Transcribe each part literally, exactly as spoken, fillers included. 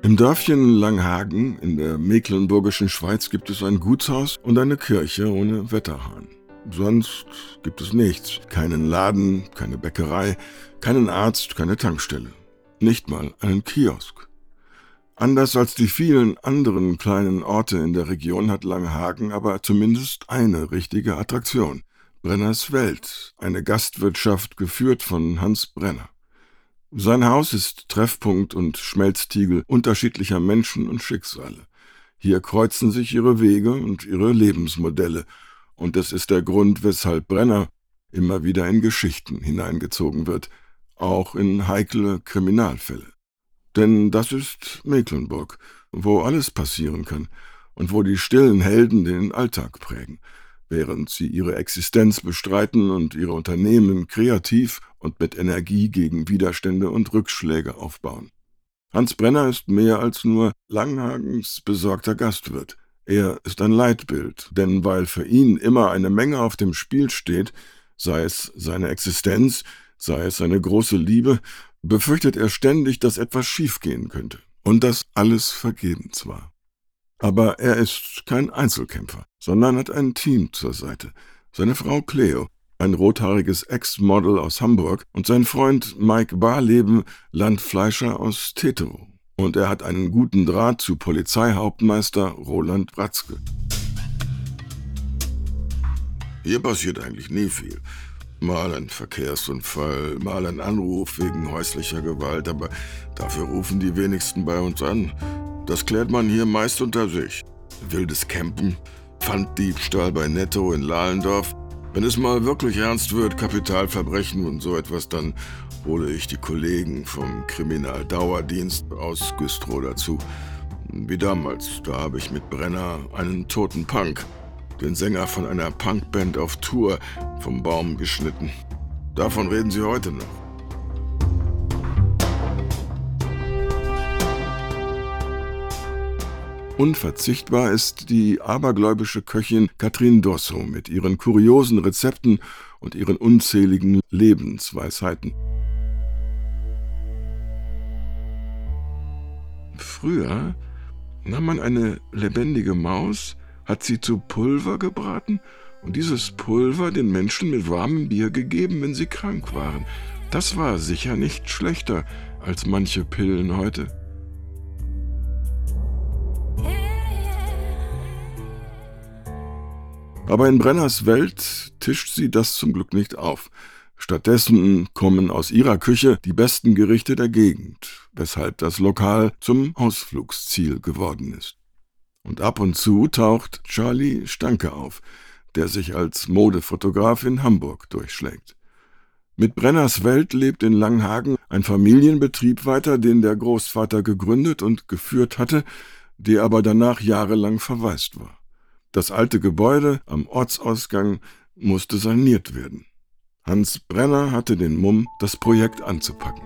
Im Dörfchen Langhagen in der mecklenburgischen Schweiz gibt es ein Gutshaus und eine Kirche ohne Wetterhahn. Sonst gibt es nichts. Keinen Laden, keine Bäckerei, keinen Arzt, keine Tankstelle. Nicht mal einen Kiosk. Anders als die vielen anderen kleinen Orte in der Region hat Langhagen aber zumindest eine richtige Attraktion. Brenners Welt, eine Gastwirtschaft geführt von Hans Brenner. Sein Haus ist Treffpunkt und Schmelztiegel unterschiedlicher Menschen und Schicksale. Hier kreuzen sich ihre Wege und ihre Lebensmodelle. Und das ist der Grund, weshalb Brenner immer wieder in Geschichten hineingezogen wird, auch in heikle Kriminalfälle. Denn das ist Mecklenburg, wo alles passieren kann und wo die stillen Helden den Alltag prägen, während sie ihre Existenz bestreiten und ihre Unternehmen kreativ und mit Energie gegen Widerstände und Rückschläge aufbauen. Hans Brenner ist mehr als nur Langhagens besorgter Gastwirt. Er ist ein Leitbild, denn weil für ihn immer eine Menge auf dem Spiel steht, sei es seine Existenz, sei es seine große Liebe, befürchtet er ständig, dass etwas schiefgehen könnte und dass alles vergebens war. Aber er ist kein Einzelkämpfer, sondern hat ein Team zur Seite. Seine Frau Cleo, ein rothaariges Ex-Model aus Hamburg, und sein Freund Mike Barleben, Landfleischer aus Teterow. Und er hat einen guten Draht zu Polizeihauptmeister Roland Bratzke. Hier passiert eigentlich nie viel. Mal ein Verkehrsunfall, mal ein Anruf wegen häuslicher Gewalt, aber dafür rufen die wenigsten bei uns an. Das klärt man hier meist unter sich. Wildes Campen, Pfanddiebstahl bei Netto in Lahlendorf. Wenn es mal wirklich ernst wird, Kapitalverbrechen und so etwas, dann hole ich die Kollegen vom Kriminaldauerdienst aus Güstrow dazu. Wie damals, da habe ich mit Brenner einen toten Punk, den Sänger von einer Punkband auf Tour, vom Baum geschnitten. Davon reden sie heute noch. Unverzichtbar ist die abergläubische Köchin Katrin Dossow mit ihren kuriosen Rezepten und ihren unzähligen Lebensweisheiten. Früher nahm man eine lebendige Maus, hat sie zu Pulver gebraten und dieses Pulver den Menschen mit warmem Bier gegeben, wenn sie krank waren. Das war sicher nicht schlechter als manche Pillen heute. Aber in Brenners Welt tischt sie das zum Glück nicht auf. Stattdessen kommen aus ihrer Küche die besten Gerichte der Gegend, weshalb das Lokal zum Ausflugsziel geworden ist. Und ab und zu taucht Charlie Stanke auf, der sich als Modefotograf in Hamburg durchschlägt. Mit Brenners Welt lebt in Langhagen ein Familienbetrieb weiter, den der Großvater gegründet und geführt hatte, der aber danach jahrelang verwaist war. Das alte Gebäude am Ortsausgang musste saniert werden. Hans Brenner hatte den Mumm, das Projekt anzupacken.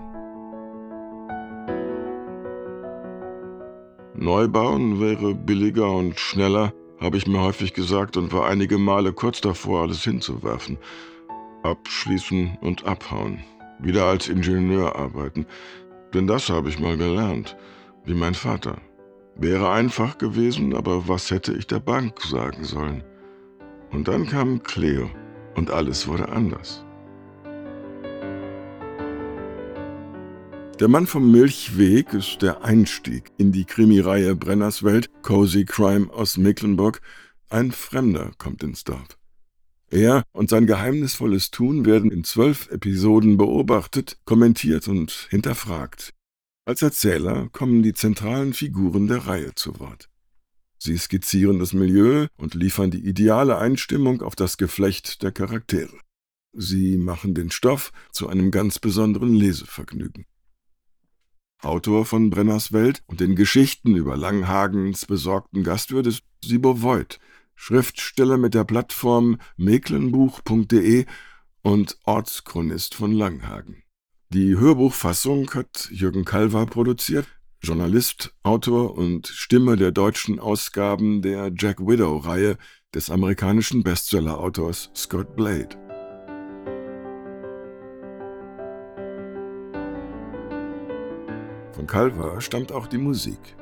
Neubauen wäre billiger und schneller, habe ich mir häufig gesagt und war einige Male kurz davor, alles hinzuwerfen. Abschließen und abhauen. Wieder als Ingenieur arbeiten. Denn das habe ich mal gelernt, wie mein Vater. Wäre einfach gewesen, aber was hätte ich der Bank sagen sollen? Und dann kam Cleo und alles wurde anders. Der Mann vom Milchweg ist der Einstieg in die Krimireihe Brenners Welt, Cozy Crime aus Mecklenburg. Ein Fremder kommt ins Dorf. Er und sein geheimnisvolles Tun werden in zwölf Episoden beobachtet, kommentiert und hinterfragt. Als Erzähler kommen die zentralen Figuren der Reihe zu Wort. Sie skizzieren das Milieu und liefern die ideale Einstimmung auf das Geflecht der Charaktere. Sie machen den Stoff zu einem ganz besonderen Lesevergnügen. Autor von Brenners Welt und den Geschichten über Langhagens besorgten Gastwirt ist Sibo Voigt, Schriftsteller mit der Plattform mecklenbuch punkt de und Ortschronist von Langhagen. Die Hörbuchfassung hat Jürgen Kalver produziert, Journalist, Autor und Stimme der deutschen Ausgaben der Jack Widow-Reihe des amerikanischen Bestseller-Autors Scott Blade. Von Calver stammt auch die Musik.